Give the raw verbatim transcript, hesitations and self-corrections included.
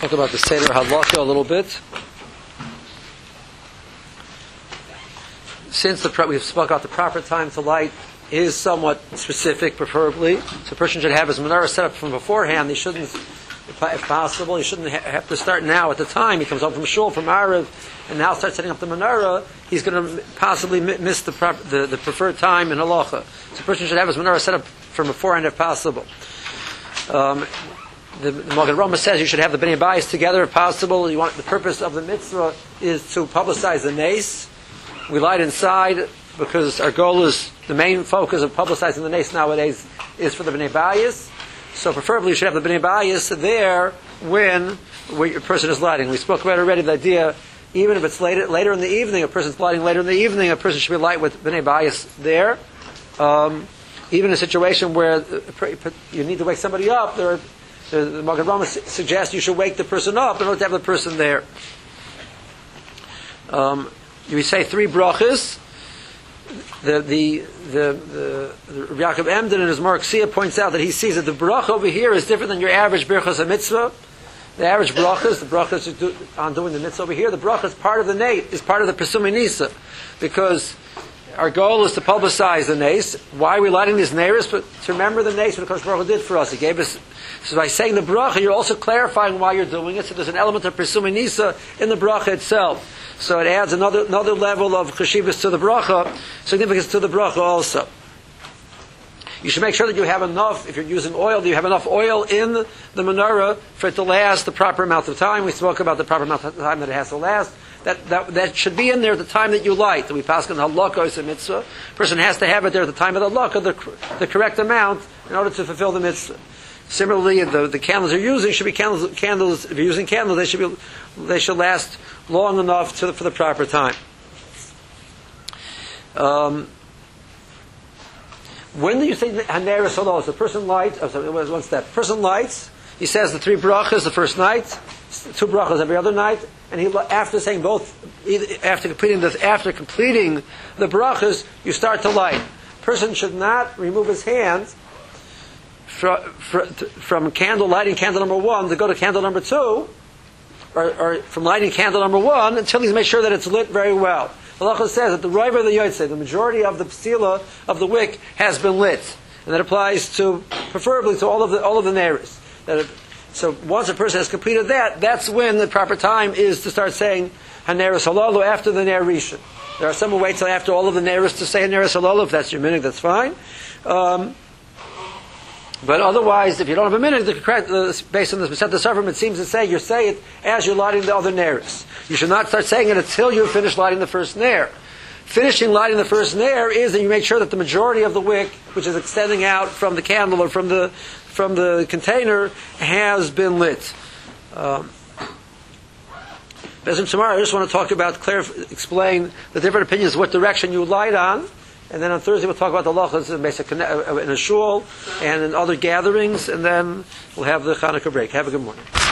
Talk about the Seder Halakha a little bit. Since the we spoke about the proper time to light is somewhat specific, preferably, so a person should have his menorah set up from beforehand. He shouldn't, if possible, he shouldn't have to start now at the time. He comes home from shul, from Erev, and now starts setting up the menorah. He's going to possibly miss the, proper, the the preferred time in halacha. So a person should have his menorah set up from beforehand if possible. Um, The, the Magen Rama says you should have the Bnei Bayis together if possible. You want the purpose of the mitzvah is to publicize the nace. We light inside because our goal is the main focus of publicizing the nace nowadays is for the Bnei Bayis. So preferably you should have the Bnei Bayis there when a person is lighting. We spoke about already the idea, even if it's later later in the evening, a person's lighting later in the evening, a person should be light with Bnei Bayis there. Um, even in a situation where you need to wake somebody up, there are The, the Magen Rama suggests you should wake the person up in order to have the person there. Um, we say three brachas. The the the, the, the Rabbi Yaakov Emden in his Marxia points out that he sees that the bracha over here is different than your average birchas mitzvah. The average brachas, the brachas do, on doing the mitzvah over here, the bracha is part of the nate, is part of the pesumei nisa, because our goal is to publicize the nace. Why are we lighting these neiros? But to remember the nace, what Kosh Baruch Hu did for us. He gave us. So by saying the bracha, you're also clarifying why you're doing it. So there's an element of pesumei nisa in the bracha itself. So it adds another another level of cheshivas to the bracha, significance to the bracha also. You should make sure that you have enough. If you're using oil, that you have enough oil in the menorah for it to last the proper amount of time. We spoke about the proper amount of time that it has to last. That, that that should be in there at the time that you light. That we pass on halakha is a mitzvah. A person has to have it there at the time of the halakha, the, the correct amount, in order to fulfill the mitzvah. Similarly, the, the candles you're using should be candles. Candles. If you're using candles, they should be they should last long enough to, for the proper time. Um, when do you say haner solos? The person lights. Oh, sorry, one step. The person lights. He says the three brachas the first night, two brachas every other night, and he after saying both, after completing the after completing the brachas, you start to light. Person should not remove his hands from, from candle lighting candle number one to go to candle number two, or, or from lighting candle number one until he's made sure that it's lit very well. Halacha says that the river of the yotzei, the majority of the psila of the wick has been lit, and that applies to preferably to all of the all of the neiros. That if, so once a person has completed that, that's when the proper time is to start saying haneros halalu after the ner rishon. There are some who wait till after all of the neros to say haneros halalu. If that's your minhag, that's fine. Um, but otherwise, if you don't have a minhag, the correct, uh, based on the Masechet Sofrim, it seems to say you say it as you're lighting the other neros. You should not start saying it until you finish lighting the first ner. Finishing lighting the first ner is that you make sure that the majority of the wick, which is extending out from the candle or from the from the container, has been lit. Um, tomorrow, I just want to talk about, clarify, explain the different opinions, what direction you light on, and then on Thursday we'll talk about the halachas in basic in a shul and in other gatherings, and then we'll have the Chanukah break. Have a good morning.